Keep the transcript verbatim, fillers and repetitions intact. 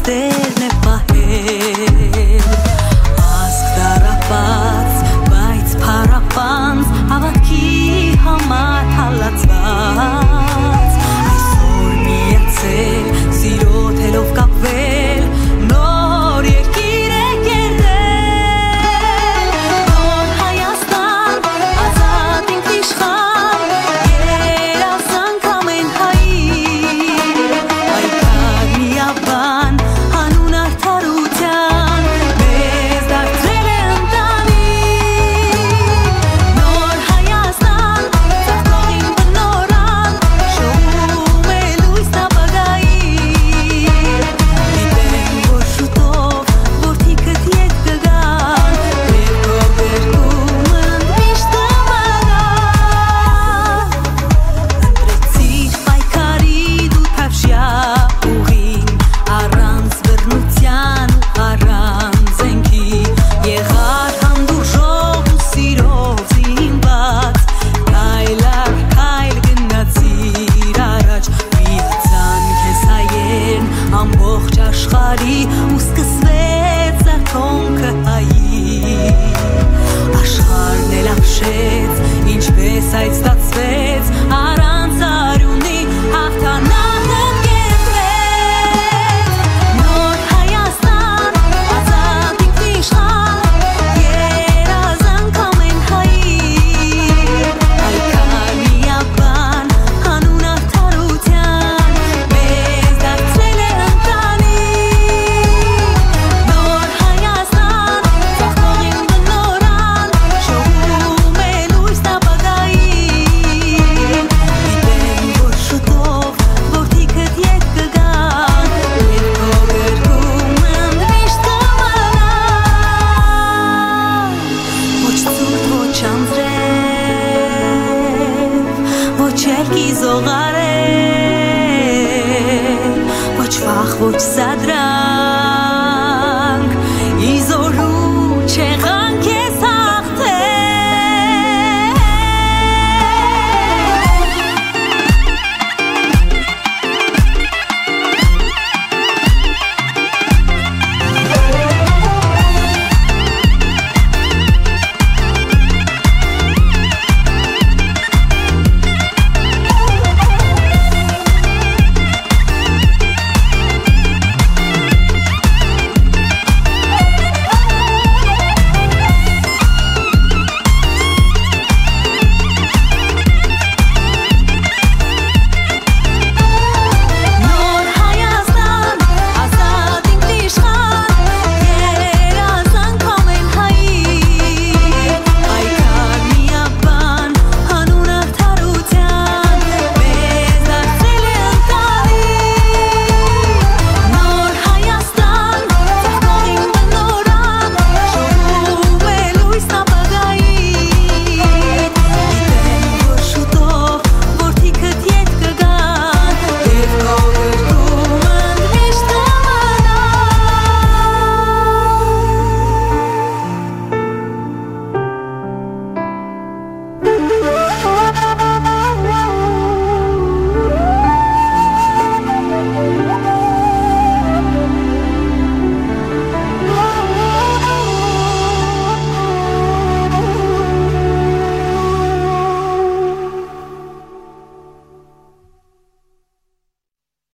դեր է պահել ասկ դարապած բայց փառապանց հավատքի համար հալածված այսօր միացել սիրո թելով կապվել նոր երկիր է կերտել նոր Հայաստան ազատ ինքնիշխան երազանք ամեն հայի այքար միաբան հանուն արդարության մեզ դարձրել է ընտանիք նոր Հայաստան ծաղկողին բնորան շողում է լույս ապագայի գիտենք որ շուտով որդիքդ ետ կգան մեր քո բերքում ընդմիշտ կմնան ընտրեցիր պայքարի դու թավշյա ուղին առանց բռնության ու առանց զենքի եղար հանդուրժող ու սիրով զինված քայլ առ քայլ գնացիր առաջ միացան քեզ հայերն ամբողջ աշխարհի ու սկսվեց զարթոնքը հայի աշխարհն էլ ապշեց ինչպես այդ ստացվեց առանց արյունի հաղթանակը կերտվեց նոր Հայաստան ազատ ինքնիշխան երազանք ամեն հայի այքար միաբան հանուն արդարության մեզ դարձրել է ընտանիք նոր Հայաստան ծաղկողին բնորան շողում է լույս ապագայի գիտենք որ շուտով որդիքդ ետ կգան մեր քո բերքում ընդմիշտ կմնան ոչ ցուրտ ոչ անձրև ոչ ելքի զողարել ոչ վախ ոչ սադրայ